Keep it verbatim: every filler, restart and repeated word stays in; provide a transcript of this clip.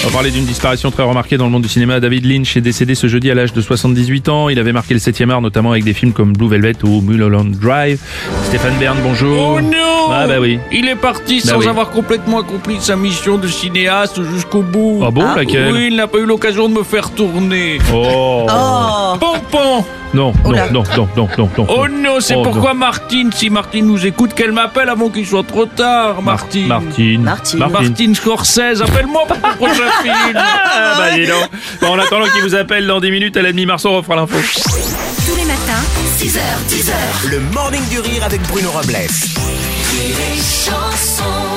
On va parler d'une disparition très remarquée dans le monde du cinéma. David Lynch est décédé ce jeudi à l'âge de soixante-dix-huit ans. Il avait marqué le septième art, notamment avec des films comme Blue Velvet ou Mulholland Drive. Stéphane Bern, bonjour. Oh non! Ah bah oui. Il est parti Bah sans oui. avoir complètement accompli sa mission de cinéaste jusqu'au bout. Ah bon, laquelle? Oui, il n'a pas eu l'occasion de me faire tourner. Oh. Oh, Pompon! Non, non, Oula. non, non, non, non, non. Oh non, c'est Oh, pourquoi Martine, si Martine nous écoute, qu'elle m'appelle avant qu'il soit trop tard, Martine. Martine. Martine. Martine Scorsese, appelle-moi pour ton prochain film. Ah bah dis donc. Bon, en attendant qu'il vous appelle dans dix minutes, à la demi-mars, on refera l'info. Tous les matins, six heures, dix heures. Le Morning du Rire avec Bruno Robles. Rire et chanson.